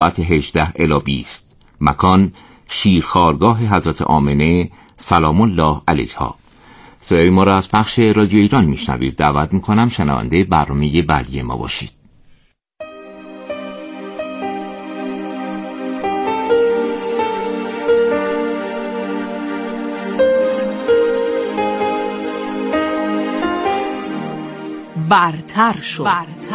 ساعت 18 الی 20. مکان شیرخوارگاه حضرت آمنه سلام الله علیها. صدای ما را از پخش رادیو ایران میشنوید. دعوت میکنم شنونده برنامه بعدی ما باشید. برتر شد.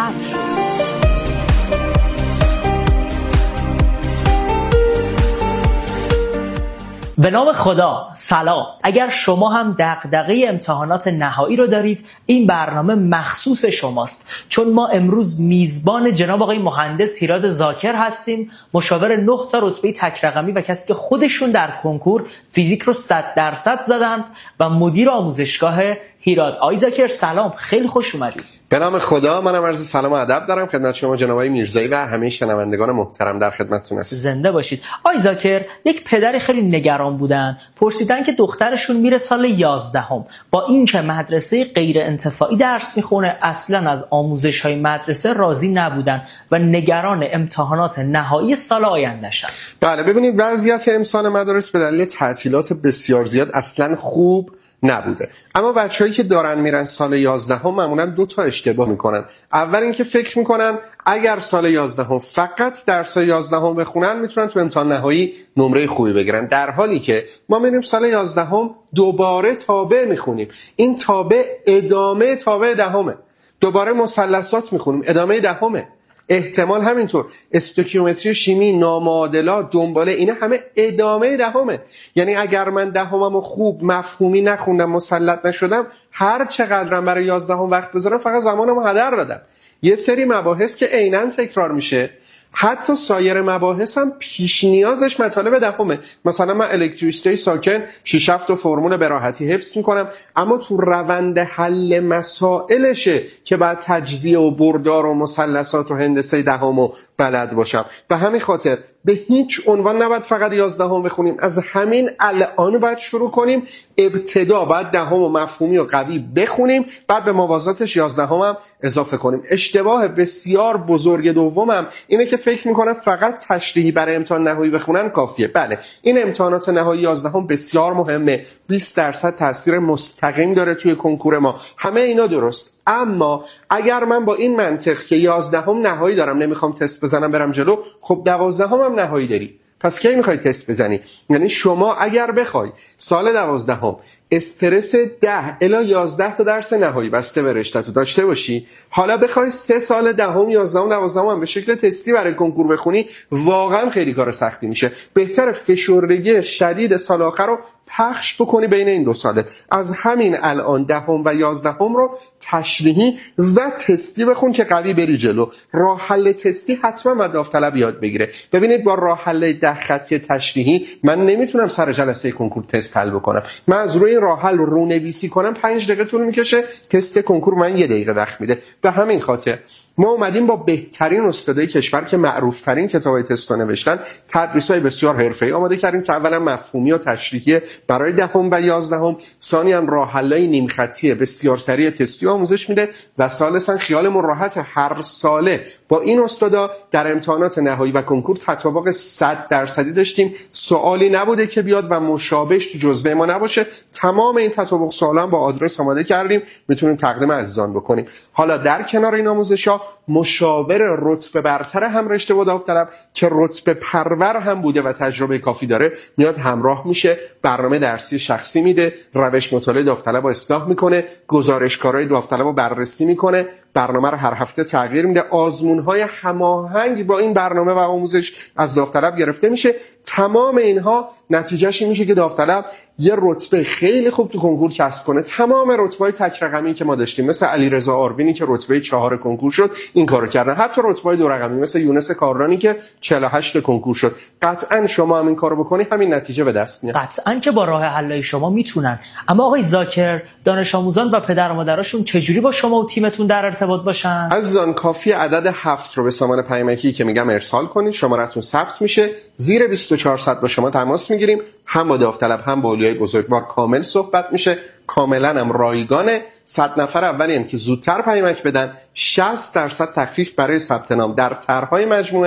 به نام خدا، سلام. اگر شما هم دغدغه امتحانات نهایی رو دارید، این برنامه مخصوص شماست، چون ما امروز میزبان جناب آقای مهندس هیراد ذاکر هستیم، مشاور 9 تا رتبه تک رقمی و کسی که خودشون در کنکور فیزیک رو 100% زدند و مدیر آموزشگاه هیراد. آقای ذاکر سلام، خیلی خوش اومدید. به نام خدا، منم عرض سلام و ادب دارم خدمت شما جناب آقای میرزایی و همه شنوندگان محترم در خدمتتون هستم. زنده باشید. آقای ذاکر، یک پدر خیلی نگران بودن، پرسیدن که دخترشون میره سال 11ام، با اینکه مدرسه غیر انتفاعی درس میخونه، اصلا از آموزش‌های مدرسه راضی نبودن و نگران امتحانات نهایی سال آینده شدن. بله، ببینید وضعیت امسال مدارس به دلیل تعطیلات بسیار زیاد اصلا خوب نبوده. اما بچه‌هایی که دارن میرن سال 11 معمولا 2 تا اشتباه میکنن. اول اینکه فکر میکنن اگر سال 11 فقط درس 11 بخونن میتونن تو امتحان نهایی نمره خوبی بگیرن، در حالی که ما میریم سال 11 دوباره تابع میخونیم. این تابع ادامه تابع دهمه. دوباره مثلثات میخونیم، ادامه دهمه. احتمال همینطور استوکیومتری، شیمی، نامعادلات، دنباله، اینا همه ادامه دهمه. یعنی اگر من دهممو خوب مفهومی نخوندم، مسلط نشدم، هر چقدرم برای 11 وقت بذارم فقط زمانمو هدر دادم. یه سری مباحث که عیناً تکرار میشه، حتی سایر مباحث هم پیش نیازش مطالب دهمه. مثلا من الکتریسیته ساکن 6-7 تا فرمول به راحتی حفظ میکنم، اما تو روند حل مسائلشه که بعد تجزیه و بردار و مثلثات و هندسه دهمو بلد باشم. به همین خاطر به هیچ عنوان نباید فقط 11 بخونیم. از همین الان باید شروع کنیم. ابتدا باید 10 و مفهومی و قوی بخونیم، بعد به موازاتش 11 هم اضافه کنیم. اشتباه بسیار بزرگ دومم اینه که فکر میکنن فقط تشریحی برای امتحان نهایی بخونن کافیه. بله، این امتحانات نهایی 11 بسیار مهمه، 20% تاثیر مستقیم داره توی کنکور ما. همه اینا درست، اما اگر من با این منطق که 11 نهایی دارم نمیخوام تست بزنم برم جلو، خب 12 هم نهایی داری، پس کی میخوای تست بزنی؟ یعنی شما اگر بخوای سال 12 استرس 10 الی 11 تا درس نهایی بسته به رشته داشته باشی، حالا بخوای 3 سال 10 11 12 هم به شکل تستی برای کنکور بخونی، واقعا خیلی کار سختی میشه. بهتره فشردگی شدید سال آخر رو پخش بکنی بین این 2 ساله. از همین الان 10 و 11 رو تشریحی و تستی بخون که قوی بری جلو. راه حل تستی حتما باید داوطلب یاد بگیره. ببینید با راه حل 10 خطی تشریحی من نمیتونم سر جلسه کنکور تست حل بکنم. من از روی راه حل رونویسی کنم 5 دقیقه طول میکشه، تست کنکور من 1 دقیقه وقت میده. به همین خاطر ما اومدیم با بهترین استادای کشور که معروف ترین کتابای تست نوشتن، تدریس‌های بسیار حرفه‌ای آماده کردیم که اولا مفهومی و تشریحی برای 10 و 11، ثانیاً راه حل‌های نیم خطی بسیار سریع تستی آموزش میده و ثالثاً خیالمون راحت هر ساله با این استادا در امتحانات نهایی و کنکور تطابق 100% داشتیم. سوالی نبوده که بیاد و مشابهش تو جزوه ما نباشه. تمام این تطابق سوالا با آدرس آماده کردیم، میتونیم تقدیم عزیزان بکنیم. حالا در کنار این آموزش‌ها مشاور رتبه برتر هم رشته و داوطلب که رتبه پرور هم بوده و تجربه کافی داره میاد همراه میشه، برنامه درسی شخصی میده، روش مطالعه داوطلب رو اصلاح میکنه، گزارشکارهای داوطلب رو بررسی میکنه، برنامه رو هر هفته تغییر میده، آزمون‌های هماهنگ با این برنامه و آموزش از داوطلب گرفته میشه. تمام اینها نتیجهش این میشه که داوطلب یه رتبه خیلی خوب تو کنکور کسب کنه. تمام رتبه‌های تک رقمی که ما داشتیم مثل علیرضا آروینی که رتبه 4 کنکور شد این کارو کردن، حتی رتبه‌های 2 رقمی مثل یونس کارانی که 48 کنکور شد. قطعاً شما هم این کارو بکنی همین نتیجه به دست میاد. قطعاً که با راه حل‌های شما میتونن. اما آقای ذاکر، دانش آموزان و پدر و مادراشون چجوری با شما و تیمتون در ارتباط باشن؟ عزیزان کافی عدد 7 رو به سامان پیامکی که میگم ارسال کنید، شماره‌تون ثبت میشه، زیر 24 ساعت با شما تماس میگیریم، هم با داوطلب هم با اولیای بزرگوار کامل صحبت میشه، کاملا هم رایگانه. 100 نفر اولیم که زودتر پیامک بدن 60% تخفیف برای ثبت نام در طرح‌های مجموعه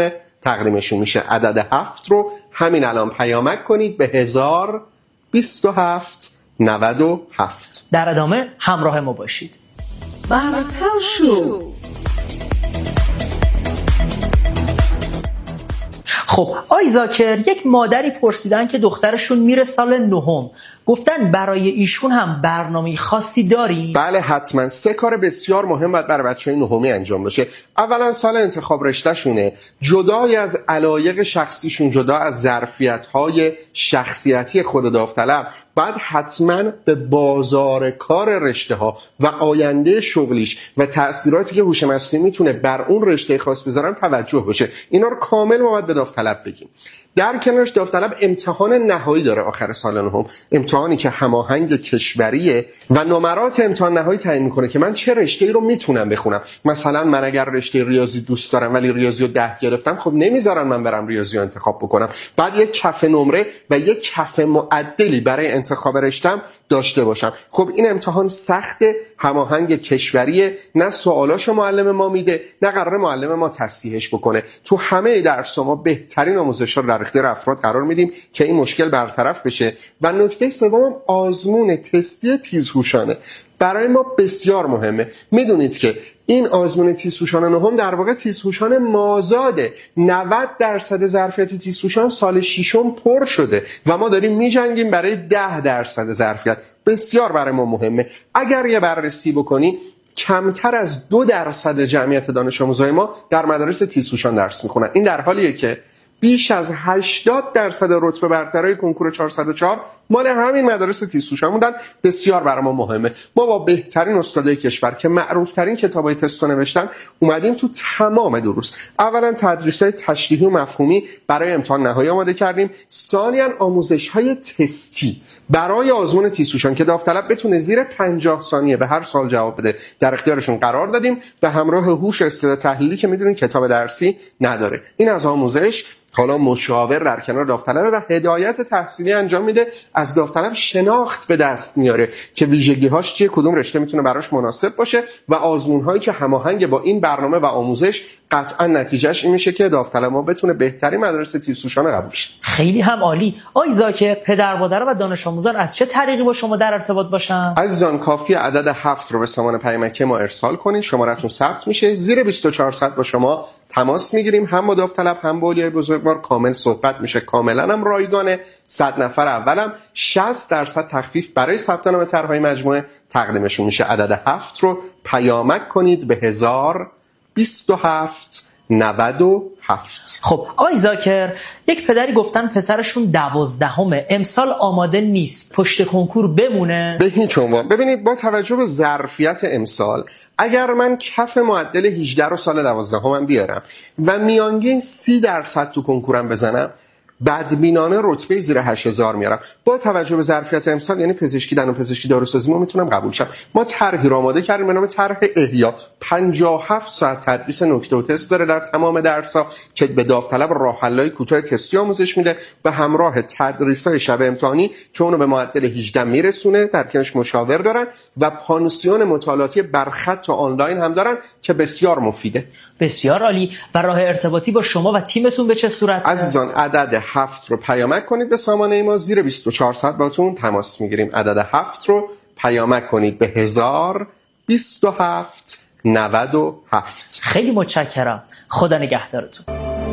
تقدیمشون میشه. عدد 7 رو همین الان پیامک کنید به 1027 97. در ادامه همراه ما باشید. برتر شو. خب آی زاکر، یک مادری پرسیدن که دخترشون میره سال 9، گفتن برای ایشون هم برنامه خاصی داری؟ بله حتما. 3 کار بسیار مهم باید برای بچهای نهمی انجام بشه. اولا سال انتخاب رشتهشونه، جدای از علایق شخصیشون، جدا از ظرفیت‌های شخصیتی خود داوطلب، بعد حتما به بازار کار رشته ها و آینده شغلیش و تأثیراتی که هوش مصنوعی میتونه بر اون رشته خاص بذارن توجه بشه. اینا رو کامل ما باید به داوطلب بگیم. در کنارش داوطلب امتحان نهایی داره آخر سال نهم، امتحانی که هماهنگ کشوریه و نمرات امتحان نهایی تعیین میکنه که من چه رشته‌ای رو میتونم بخونم. مثلا من اگر رشته ریاضی دوست دارم ولی ریاضی رو 10 گرفتم، خب نمیذارن من برم ریاضی رو انتخاب بکنم. بعد یک کف نمره و یک کف معدلی برای انتخاب رشته‌ام داشته باشم. خب این امتحان سخته، هماهنگ کشوریه، نه سوالاشو معلم ما میده نه قراره معلم ما تصحیحش بکنه. تو همه درس‌ها ما بهترین آموزش‌ها رو در اختیار افراد قرار میدیم که این مشکل برطرف بشه. و نکته سوم آزمون تستی تیزهوشانه برای ما بسیار مهمه. میدونید که این آزمون تیزهوشان نهم در واقع تیزهوشان مازاده. 90% ظرفیت تیزهوشان سال 6 پر شده و ما داریم میجنگیم برای 10% ظرفیت. بسیار برای ما مهمه. اگر یه بررسی بکنی کمتر از 2% جمعیت دانش آموزای ما در مدارس تیزهوشان درس میخونن. این در حالیه که بیش از 80% رتبه برترای کنکور 404 مال همین مدارس تیزهوشان بودن. بسیار برای ما مهمه. ما با بهترین استادای کشور که معروفترین کتابای تست نوشتن اومدیم تو تمام دروس. اولا تدریس‌های تشریحی و مفهومی برای امتحان نهایی آماده کردیم. ثانیاً آموزش‌های تستی برای آزمون تیزهوشان که داوطلب بتونه زیر 50 ثانیه به هر سوال جواب بده در اختیارشون قرار دادیم، به همراه هوش استدلال تحلیلی که میدونین کتاب درسی نداره. این از آموزش. حالا مشاور در کنار داوطلب و هدایت تحصیلی انجام میده، از داوطلب شناخت به دست میاره که ویژگی‌هاش چیه، کدوم رشته میتونه براش مناسب باشه و آزمون‌هایی که هماهنگ با این برنامه و آموزش قطعا نتیجهش این میشه که داوطلب ما بتونه بهترین مدرسه تیزهوشان قبول شه. خیلی هم عالی. آی زاکر، پدر مادر و دانش آموزان از چه طریقی با شما در ارتباط باشن؟ عزیزان کافیه عدد 7 رو به سامان پیامکی ما ارسال کنید، شماره‌تون ثبت میشه. زیر 2400 با شما تماس میگیریم، هم با داوطلب هم با اولیای بزرگوار کامل صحبت میشه. کاملا هم رایگانه. 100 نفر اولم 60% تخفیف برای ثبت نام طرح‌های مجموعه تقدیمشون میشه. عدد 7 رو پیامک کنید به 1027 97. خب آی زاکر، یک پدری گفتن پسرشون 12 امسال آماده نیست، پشت کنکور بمونه؟ به هیچ عنوان. ببینید با توجه به ظرفیت امسال اگر من کف معدل 18 رو سال 12 بیارم و میانگین 30% تو کنکورم بزنم، بدبینانه رتبه زیر 8000 میارم. با توجه به ظرفیت امسال یعنی پزشکی دندون پزشکی داروسازی ما میتونم قبول شم. ما طرحی رو آماده کردیم به نام طرح احیا. 57 ساعت تدریس نکته و تست داره در تمام درس‌ها که به داوطلب راه حل‌های کوتاه تستی آموزش میده به همراه تدریس‌های شب امتحانی که اونو به معدل 18 میرسونه. در کنارش مشاور دارن و پانسیون مطالعاتی برخط و آنلاین هم دارن که بسیار مفیده. بسیار عالی. و راه ارتباطی با شما و تیمتون به چه صورته؟ عزیزان عدد 7 رو پیامک کنید به سامانه ما، زیر 2400 باتون تماس میگیریم. عدد 7 رو پیامک کنید به 1027 97. خیلی متشکرم. خدا نگهدارتون.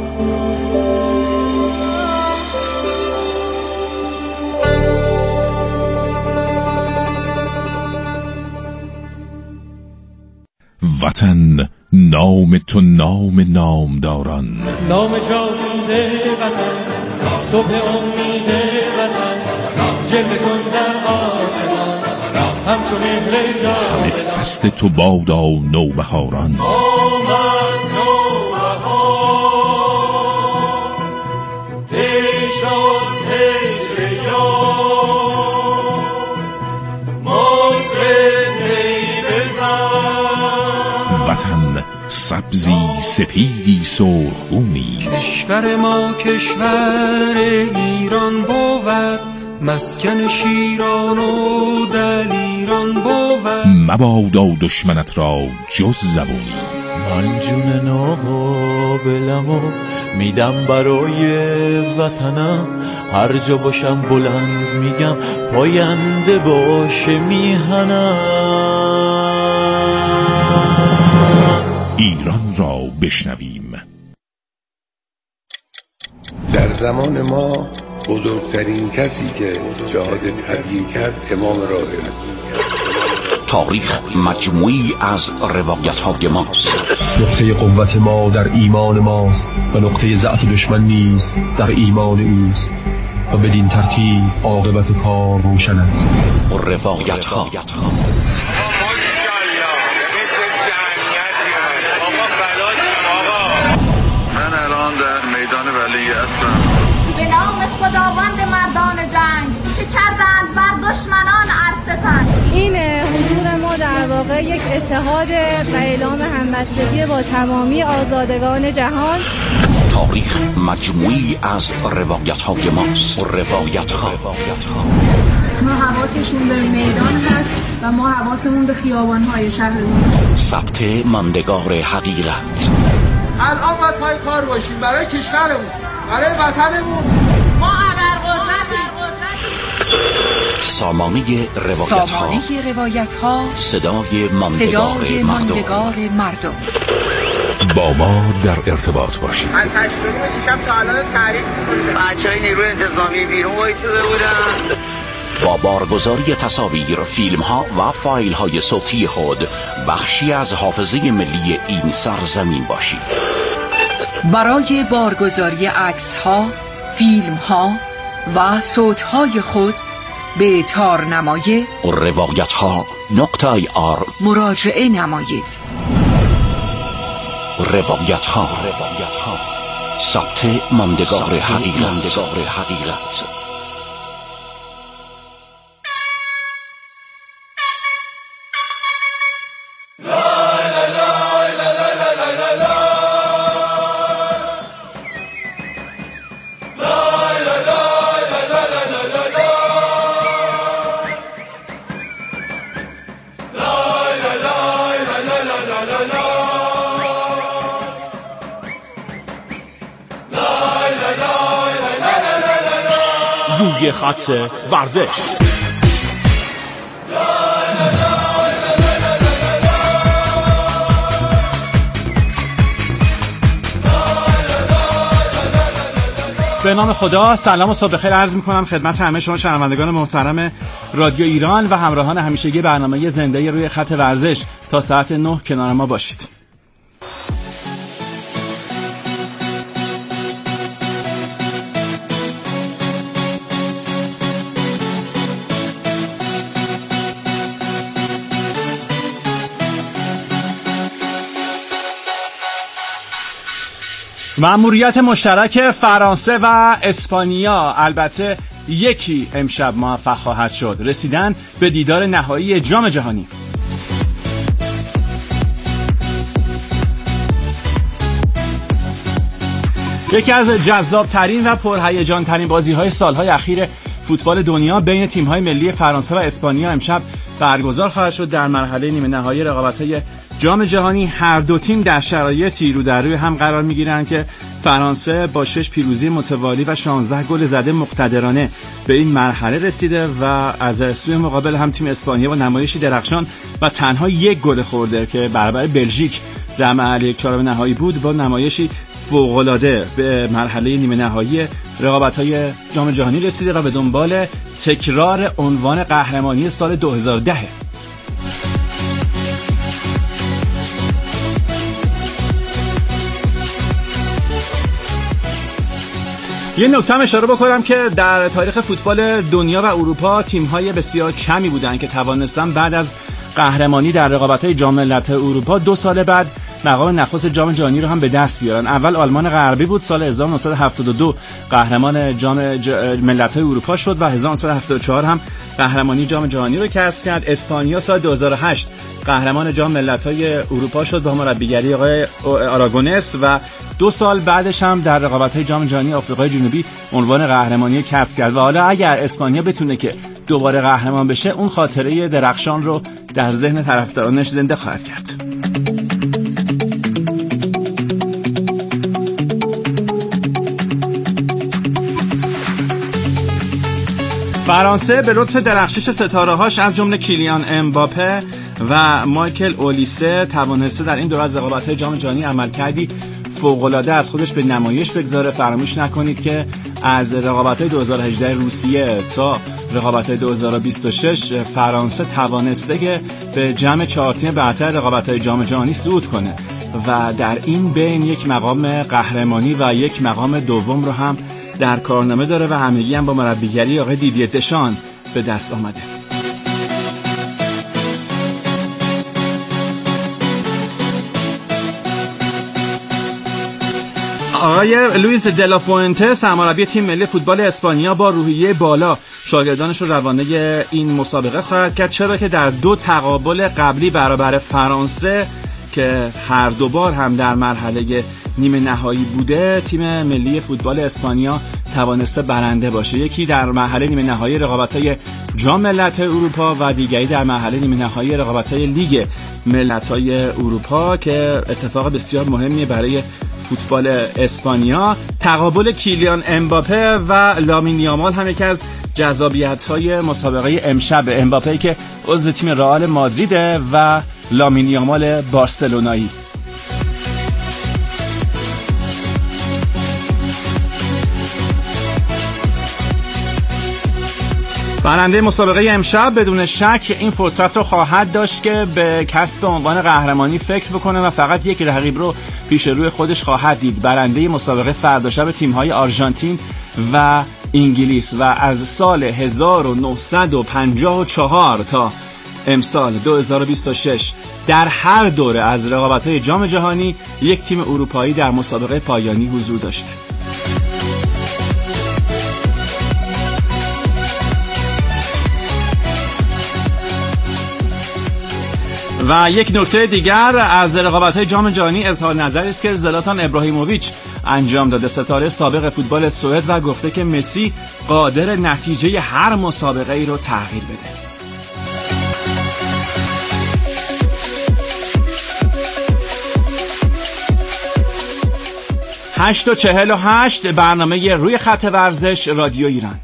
وطن نام تو نام نامداران، نام جاوید وطن، صبح امید وطن، جلوه کن در آسمان همچو مهر جاودان. همه فصل تو بادا نوبهاران، آمد نوبهار دی شد هجر یار، مطرب نی بزن. وطن سبزی سپیدی سرخگونی، کشور ما کشور ایران بود، مسکن شیران و دلیران بود. مبادا دشمنت را جز زبونی، من جون ناقابلم و میدم برای وطنم، هر جا باشم بلند میگم پاینده باشه میهنم. ایران را بشنویم. در زمان ما بزرگترین کسی که جهاد تبیین کرد امام راهب. تاریخ مجموعی از روایت‌های ماست. نقطه قوت ما در ایمان ماست و نقطه ضعف دشمن نیز در ایمان اوست و بدین ترتیب عاقبت کار روشن است. روایت‌ها من الان در میدان ولی عصرم. به نام خداوند مردان جنگ که کردند بر دشمنان عرصتن. این حضور ما در واقع یک اتحاد و اعلام همبستگی با تمامی آزادگان جهان. تاریخ مجموعی از روایت‌های ماست. روایت‌ها ما حواسشون به میدان هست و ما حواسمون به خیابان‌های شهرمون. ثبت ماندگار حقیقت. الان باید پای کار باشیم برای کشورمون، برای وطنمون. ما ابرقدرتیم. سامانه روایت‌ها، صدای ماندگار مردم. با ما در ارتباط باشید. از 8 دیشب تا الان تعریف می‌کنید. بچه‌های نیروی انتظامی بیرون وایساده بودن. با بارگذاری تصاویر، فیلم‌ها و فایل‌های صوتی خود بخشی از حافظه ملی این سرزمین باشید. برای بارگذاری عکس‌ها، فیلم‌ها و صوت‌های خود به تارنمای روایت‌ها.ir مراجعه نمایید. روایت‌ها، ثبت ماندگار حقیقت. روی خط ورزش. به نام خدا، سلام و صبح بخیر عرض می‌کنم خدمت همه شما شنوندگان محترم رادیو ایران و همراهان همیشگی برنامه زنده روی خط ورزش. تا ساعت 9 کنار ما باشید. مأموریت مشترک فرانسه و اسپانیا البته یکی امشب موفق خواهد شد: رسیدن به دیدار نهایی جام جهانی. یکی از جذابترین و پرهیجان‌ترین بازی‌های سال‌های اخیر فوتبال دنیا بین تیم‌های ملی فرانسه و اسپانیا امشب برگزار خواهد شد. در مرحله نیمه نهایی رقابت‌های جام جهانی هر دو تیم در شرایطی رو در روی هم قرار می‌گیرند که فرانسه با 6 پیروزی متوالی و 16 گل زده مقتدرانه به این مرحله رسیده و از سوی مقابل هم تیم اسپانیا با نمایشی درخشان و تنها یک گل خورده که برابر بلژیک در مرحله 1/4 نهایی بود با نمایشی فوق‌العاده به مرحله نیمه نهایی رقابت‌های جام جهانی رسیده و به دنبال تکرار عنوان قهرمانی سال 2010. یه نکته اشاره بکنم که در تاریخ فوتبال دنیا و اروپا تیم‌های بسیار کمی بودن که توانستن بعد از قهرمانی در رقابت‌های جام ملت‌های اروپا 2 سال بعد مقام نخست جام جهانی رو هم به دست بیارن. اول آلمان غربی بود، سال 1972 قهرمان جام ملت‌های اروپا شد و 1974 هم قهرمانی جام جهانی رو کسب کرد. اسپانیا سال 2008 قهرمان جام ملت‌های اروپا شد با مربیگری آقای آراگونس و 2 سال بعدش هم در رقابت‌های جام جهانی آفریقای جنوبی عنوان قهرمانی کسب کرد. و حالا اگر اسپانیا بتونه که دوباره قهرمان بشه، اون خاطره درخشان رو در ذهن طرفدارانش زنده خواهد کرد. فرانسه به لطف درخشش ستاره‌هاش از جمله کیلیان امباپه و مایکل اولیسه توانسته در این دوره از رقابت‌های جام جهانی عملکردی فوق‌العاده از خودش به نمایش بگذاره. فراموش نکنید که از رقابت‌های 2018 روسیه تا رقابت‌های 2026 فرانسه توانسته که به جمع 4 تیم برتر رقابت‌های جام جهانی صعود کنه و در این بین یک مقام قهرمانی و یک مقام دوم رو هم در کارنامه داره و همگی هم با مربیگری آقای دیدیه دشان به دست آمده. آقای لوئیس دلافوئنته سرمربی تیم ملی فوتبال اسپانیا با روحیه بالا شاگردانش رو روانه این مسابقه خواهد کرد، چرا که در 2 تقابل قبلی برابر فرانسه که هر دو بار هم در مرحله نیمه نهایی بوده تیم ملی فوتبال اسپانیا توانسته برنده باشه، یکی در مرحله نیمه نهایی رقابت‌های جام ملت‌های اروپا و دیگری در مرحله نیمه نهایی رقابت‌های لیگ ملت‌های اروپا که اتفاق بسیار مهمیه برای فوتبال اسپانیا. تقابل کیلیان امباپه و لامین یامال هم یکی از جذابیت‌های مسابقه امشب. امباپه که عضو تیم رئال مادریده و لامین یامال بارسلونایی. برنده مسابقه امشب بدون شک این فرصت رو خواهد داشت که به کسب عنوان قهرمانی فکر بکنه و فقط یک رقیب رو پیش روی خودش خواهد دید. برنده مسابقه فردا شب تیم‌های آرژانتین و انگلیس و از سال 1954 تا امسال 2026 در هر دوره از رقابت‌های جام جهانی یک تیم اروپایی در مسابقه پایانی حضور داشته. و یک نکته دیگر از رقابت‌های جام جهانی اظهار نظری است که زلاتان ابراهیموویچ انجام داده. ستاره سابق فوتبال سوئد و گفته که مسی قادر نتیجه هر مسابقه ای رو تغییر بده. 8:48 برنامه روی خط ورزش رادیو ایران.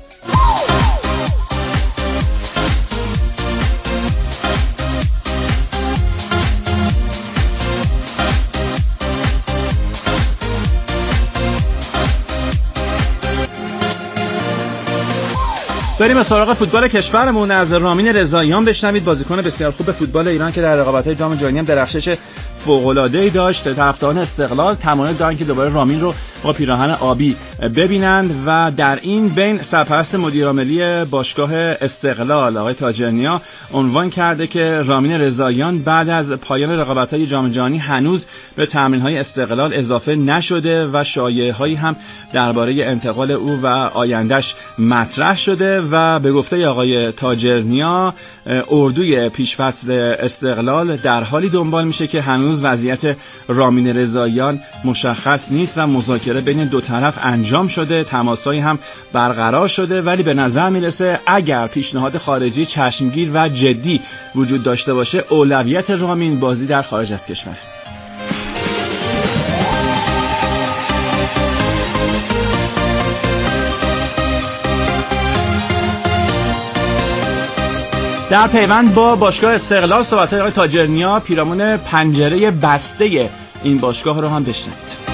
بریم سراغ فوتبال کشورمون. از رامین رضاییان بشنوید، بازیکن بسیار خوب فوتبال ایران که در رقابت‌های جام جهانی هم درخشش فوق‌العاده‌ای داشت. طرفداران استقلال تمایل دارن که دوباره رامین رو با پیراهن آبی ببینند و در این بین سرپرست مدیر عاملی باشگاه استقلال آقای تاجرنیا عنوان کرده که رامین رضاییان بعد از پایان رقابت‌های جام جهانی هنوز به تمرین‌های استقلال اضافه نشده و شایعه‌هایی هم درباره انتقال او و آینده‌اش مطرح شده و به گفته آقای تاجرنیا اردوی پیشفصل استقلال در حالی دنبال میشه که هنوز وضعیت رامین رضاییان مشخص نیست و مذاکره بین دو طرف انجام شده، تماسایی هم برقرار شده، ولی به نظر میرسه اگر پیشنهاد خارجی چشمگیر و جدی وجود داشته باشه اولویت رامین بازی در خارج از کشور. در پیوند با باشگاه استقلال صحبت‌های آقای تاجرنیا پیرامون پنجره بسته این باشگاه رو هم بشنوید.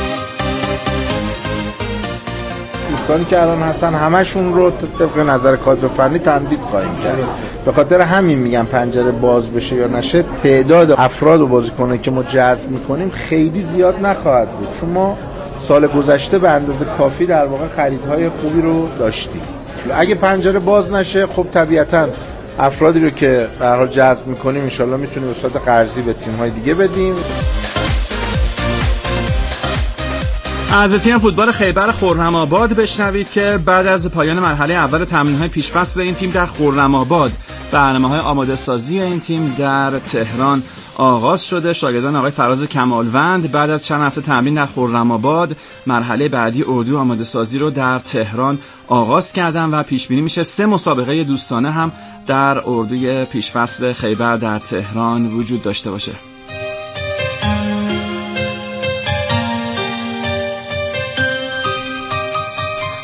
دوستانی که الان هستن همشون رو طبق نظر کادر فنی تمدید خواهیم کرد. به خاطر همین میگم پنجره باز بشه یا نشه تعداد افراد و بازیکنان که ما جذب میکنیم خیلی زیاد نخواهد بود، چون ما سال گذشته به اندازه کافی در واقع خریدهای خوبی رو داشتیم. اگه پنجره باز نشه خب طبیعتاً افرادی رو که به هر حال جذب می‌کنیم ان شاءالله می‌تونیم به صورت قرضی به تیم‌های دیگه بدیم. از تیم فوتبال خیبر خرم‌آباد بشنوید که بعد از پایان مرحله اول تمرین‌های پیش‌فصل این تیم در خرم‌آباد برنامه‌های آماده‌سازی این تیم در تهران آغاز شده. شاگردان آقای فراز کمالوند بعد از چند هفته تمرین در خرم‌آباد مرحله بعدی اردو آماده‌سازی رو در تهران آغاز کردن و پیش بینی میشه 3 مسابقه دوستانه هم در اردوی پیشفصل خیبر در تهران وجود داشته باشه.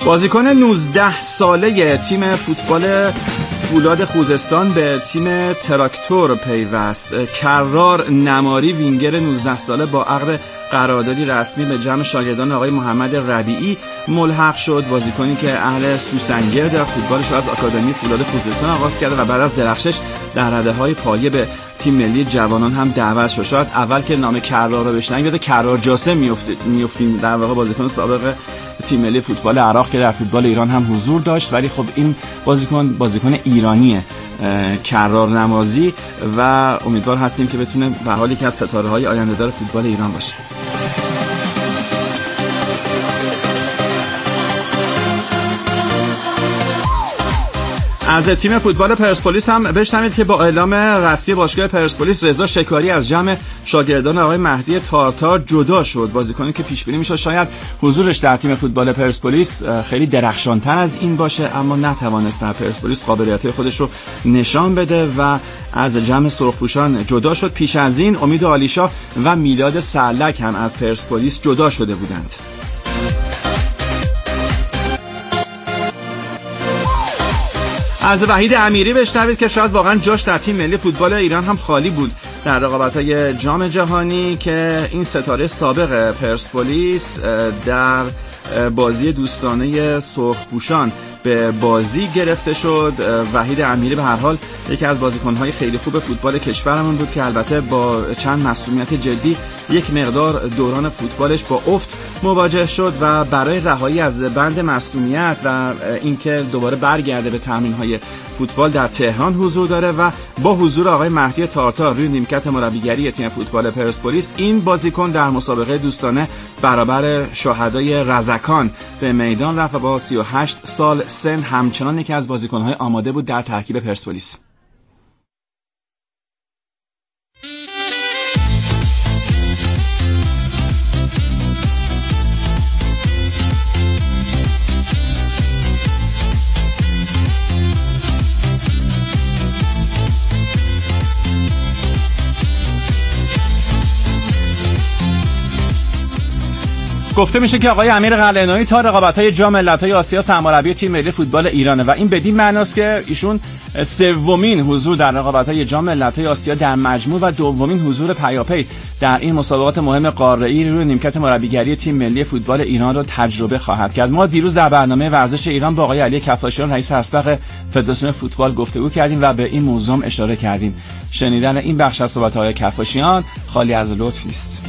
بازیکن 19 ساله تیم فوتبال فولاد خوزستان به تیم تراکتور پیوست. کرار نماری وینگر 19 ساله با عقد قراردادی رسمی به جمع شاگردان آقای محمد ربیعی ملحق شد. بازیکنی که اهل سوسنگر در فوتبالش رو از آکادمی فولاد خوزستان آغاز کرده و بعد از درخشش در رده‌های پایه به تیم ملی جوانان هم دعوت شد. شاید اول که نام کرار رو بشنویم یاد کرار جاسم میافتیم، در واقع بازیکن سابق تیم ملی فوتبال عراق که در فوتبال ایران هم حضور داشت، ولی خب این بازیکن ایرانیه، کرار نمازی، و امیدوار هستیم که بتونه به حال یکی از ستاره‌های آینده‌دار فوتبال ایران باشه. از تیم فوتبال پرسپولیس هم بشنوید که با اعلام رسمی باشگاه پرسپولیس رضا شکاری از جمع شاگردان آقای مهدی تارتار جدا شد. بازیکنی که پیش بینی میشد شاید حضورش در تیم فوتبال پرسپولیس خیلی درخشان‌تر از این باشه، اما نتوانست در پرسپولیس قابلیت خودش رو نشان بده و از جمع سرخپوشان جدا شد. پیش از این امید عالیشاه و میلاد سرلک هم از پرسپولیس جدا شده بودند. از وحید امیری بشنوید که شاید واقعا جاش در تیم ملی فوتبال ایران هم خالی بود در رقابت‌های جام جهانی، که این ستاره سابق پرسپولیس در بازی دوستانه سرخپوشان به بازی گرفته شد. وحید امیری به هر حال یکی از بازیکن‌های خیلی خوب فوتبال کشورمون بود که البته با چند معصومیت جدی یک مقدار دوران فوتبالش با افت مواجه شد و برای رهایی از بند معصومیت و اینکه دوباره برگرده به تمرین‌های فوتبال در تهران حضور داره و با حضور آقای مهدی تارتار روی نیمکت مربیگری تیم فوتبال پرسپولیس این بازیکن در مسابقه دوستانه برابر شهدای رزکان به میدان رفت و با 38 سال سن همچنان یکی از بازیکن‌های آماده بود در ترکیب پرسپولیس. گفته میشه که آقای امیر قلعه‌نویی تا رقابت‌های جام ملت‌های آسیا سرمربی تیم ملی فوتبال ایرانه و این بدین معناست که ایشون سومین حضور در رقابت‌های جام ملت‌های آسیا در مجموع و دومین حضور پیاپی در این مسابقات مهم قاره‌ای روی نیمکت مربیگری تیم ملی فوتبال ایران رو تجربه خواهد کرد. ما دیروز در برنامه ورزش ایران با آقای علی کفاشیان رئیس اسبق فدراسیون فوتبال گفتگو کردیم و به این موضوع اشاره کردیم. شنیدن این بخش از صحبت‌های آقای کفاشیان خالی از لطف نیست.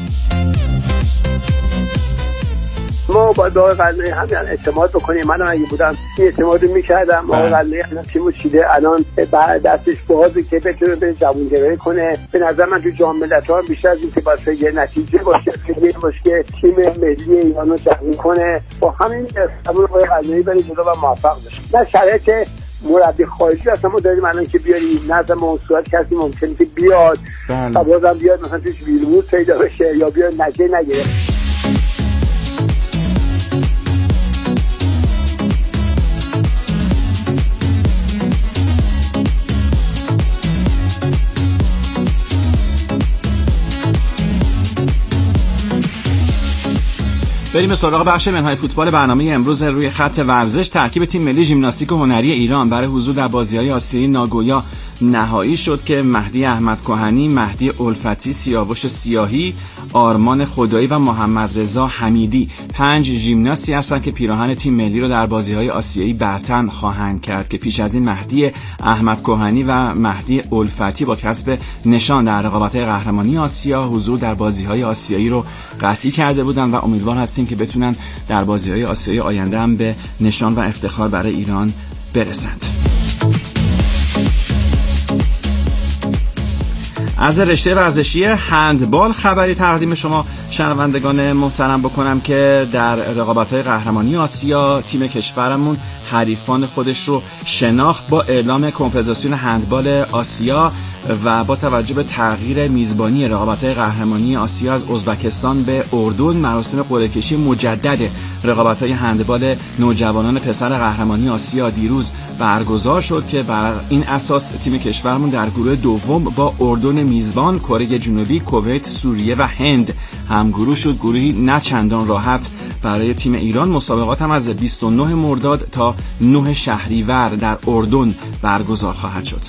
ما باید به آقای قلعه‌نویی همین اعتماد بکنیم. من اگه بودم این اعتماد رو می‌کردم. آقای قلعه‌نویی الان تیمو چیده، الان دستش بازه که بتونه به جوانگرایی کنه. به نظر من تو جام ملت‌ها بیشتر از این که باشه یه نتیجه باشه که تیم ملی ایران رو جمع کنه، با همین استقبال آقای قلعه‌نویی بره جلو و موفق بشه. نه شرایط مربی خارجی اصلا ما داریم الان که بیاری نظم اون صورت کسی ممکنه که بیاد و بازم بیاد مثلا توش ویلموت پیدا بشه یا بیاد نتیجه نگیره. بریم به سراغ بخش منهای فوتبال برنامه امروز. روی خط ورزش ترکیب تیم ملی ژیمناستیک و هنری ایران برای حضور در بازی‌های آسیایی ناگویا نهایی شد که مهدی احمد کهنی، مهدی الفتی، سیاوش سیاهی، آرمان خدایی و محمد رضا حمیدی 5 ژیمناستی هستند که پیراهن تیم ملی رو در بازی‌های آسیایی برتن خواهند کرد که پیش از این مهدی احمد کهنی و مهدی الفتی با کسب نشان در رقابت‌های قهرمانی آسیا حضور در بازی‌های آسیایی رو قطعی کرده بودند و امیدوار هستیم که بتونن در بازی‌های آسیایی آینده هم به نشان و افتخار برای ایران برسند. از رشته ورزشی هندبال خبری تقدیم شما شنوندگان محترم بکنم که در رقابت‌های قهرمانی آسیا تیم کشورمون حریفان خودش رو شناخت با اعلام کنفدراسیون هندبال آسیا و با توجه به تغییر میزبانی رقابت‌های قهرمانی آسیا از ازبکستان به اردن. مراسم قرعه‌کشی مجدد رقابت‌های هندبال نوجوانان پسر قهرمانی آسیا دیروز برگزار شد که بر این اساس تیم کشورمون در گروه دوم با اردن میزبان، کره جنوبی، کویت، سوریه و هند همگروه شد. گروهی نه چندان راحت برای تیم ایران. مسابقات هم از 29 مرداد تا 9 شهریور در اردن برگزار خواهد شد.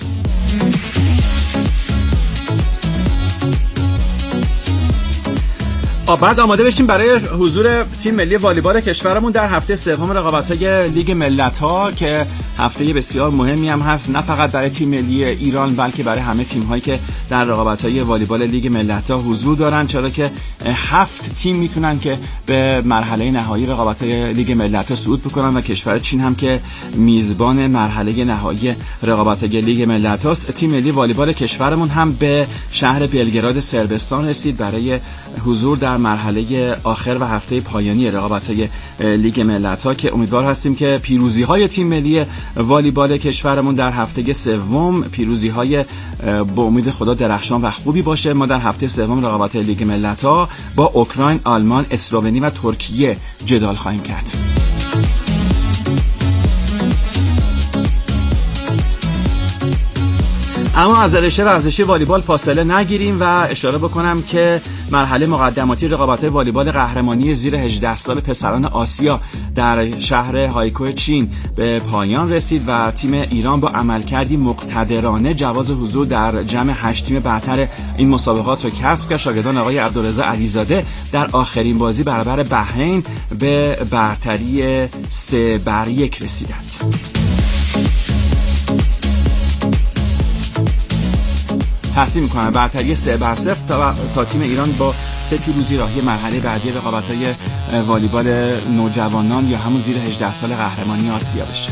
بعد آماده بشیم برای حضور تیم ملی والیبال کشورمون در هفته سوم رقابت‌های لیگ ملت‌ها که هفته بسیار مهمی هم هست، نه فقط برای تیم ملی ایران بلکه برای همه تیم‌هایی که در رقابت‌های والیبال لیگ ملت‌ها حضور دارن، چرا که 7 تیم میتونن که به مرحله نهایی رقابت‌های لیگ ملت‌ها صعود بکنن و کشور چین هم که میزبان مرحله نهایی رقابت‌های لیگ ملت‌هاست. تیم ملی والیبال کشورمون هم به شهر بلگراد صربستان رسید برای حضور در مرحله آخر و هفته پایانی رقابت‌های لیگ ملت‌ها که امیدوار هستیم که پیروزی‌های تیم ملی والیبال کشورمون در هفته سوم پیروزی‌های با امید خدا درخشان و خوبی باشه. ما در هفته سوم رقابت‌های لیگ ملت‌ها با اوکراین، آلمان، اسلوونی و ترکیه جدال خواهیم کرد. اما از رشته ورزشی والیبال فاصله نگیریم و اشاره بکنم که مرحله مقدماتی رقابت‌های والیبال قهرمانی زیر 18 سال پسران آسیا در شهر هایکو چین به پایان رسید و تیم ایران با عملکردی مقتدرانه جواز حضور در جمع 8 تیم برتر این مسابقات را کسب کرد. شاگردان آقای عبدالرضا علیزاده در آخرین بازی برابر بحرین به برتری 3-1 رسیدند. تحصیل میکنن برتری 3-0 تا تیم ایران با 3 پیروزی راهی مرحله بعدی رقابت‌های والیبال نوجوانان یا همون زیر 18 سال قهرمانی آسیا بشه.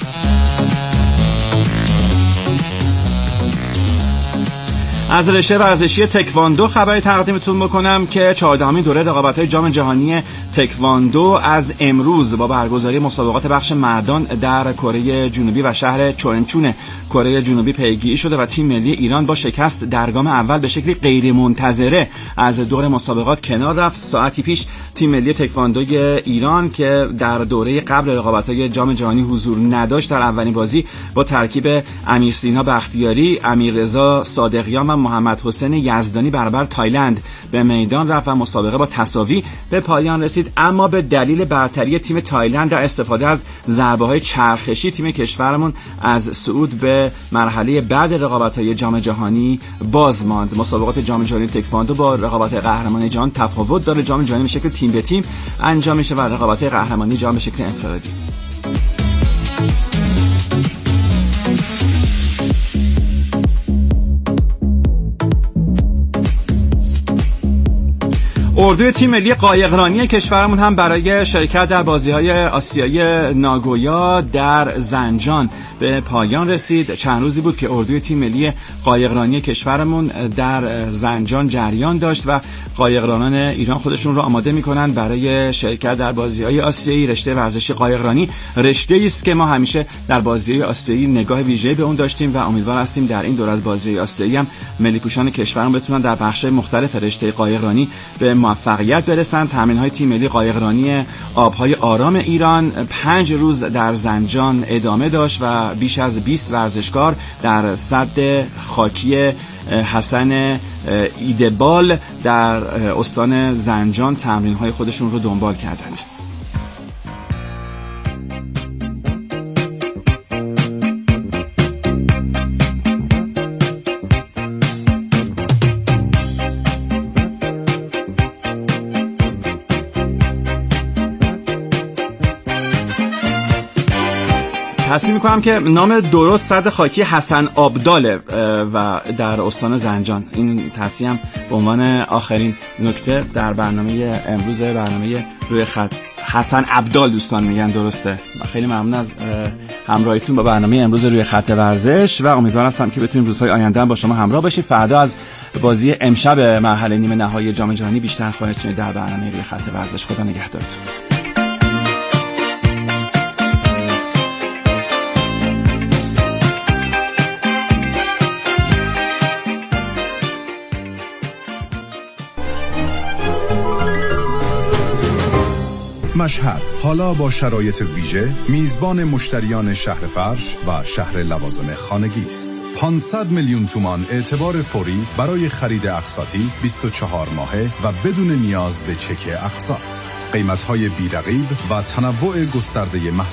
از رشته ورزشی تکواندو خبری تقدیمتون بکنم که 14مین دوره رقابت‌های جام جهانی تکواندو از امروز با برگزاری مسابقات بخش مردان در کره جنوبی و شهر چونچون کره جنوبی پیگیری شده و تیم ملی ایران با شکست در گام اول به شکلی غیرمنتظره از دور مسابقات کنار رفت. ساعتی پیش تیم ملی تکواندوی ایران که در دوره قبل رقابت‌های جام جهانی حضور نداشت در اولین بازی با ترکیب امیرسینا بختیاری، امیررضا صادقیان و محمد حسین یزدانی برابر تایلند به میدان رفت و مسابقه با تساوی به پایان رسید. اما به دلیل برتری تیم تایلند در استفاده از ضربه‌های چرخشی تیم کشورمون از صعود به مرحله بعد رقابت‌های جام جهانی باز ماند. مسابقات جام جهانی تکواندو با رقابت قهرمانی جهان تفاوت داره. جام جهانی به شکل تیم به تیم انجام میشه و رقابت قهرمانی جهان به شکل انفرادی. اردوی تیم ملی قایقرانی کشورمون هم برای شرکت در بازی‌های آسیایی ناگویا در زنجان به پایان رسید. چند روزی بود که اردوی تیم ملی قایقرانی کشورمون در زنجان جریان داشت و قایقرانان ایران خودشون رو آماده می‌کنن برای شرکت در بازی‌های آسیایی. رشته ورزشی قایقرانی رشته‌ای است که ما همیشه در بازی‌های آسیایی نگاه ویژه‌ای به اون داشتیم و امیدوار هستیم در این دور از بازی‌های آسیایی هم ملی‌پوشان کشورمون بتونن در بخش‌های مختلف رشته قایقرانی به موفقیت برسن. تمرین‌های تیم ملی قایقرانی آب‌های آرام ایران 5 روز در زنجان ادامه داشت و بیش از 20 ورزشکار در سد خاکی حسن ایدبال در استان زنجان تمرین‌های خودشون رو دنبال کردند. تصمیم میکنم که نام درست سد خاکی حسن آبداله و در استان زنجان. این تصمیم به عنوان آخرین نکته در برنامه امروز برنامه روی خط. حسن عبدال دوستان میگن درسته. خیلی ممنون از همراهیتون با برنامه امروز روی خط ورزش و امیدوارم هستم که بتونیم روزهای آینده با شما همراه باشیم. فردا از بازی امشب مرحله نیمه نهایی جام جهانی بیشتر خواهید شنید در برنامه روی خط ورزش. خدا نگهدارتون. مشهد حالا با شرایط ویژه میزبان مشتریان شهر فرش و شهر لوازم خانگی است. 500 میلیون تومان اعتبار فوری برای خرید اقساطی 24 ماهه و بدون نیاز به چک اقساط. قیمت‌های بی‌رقیب و تنوع گسترده محصول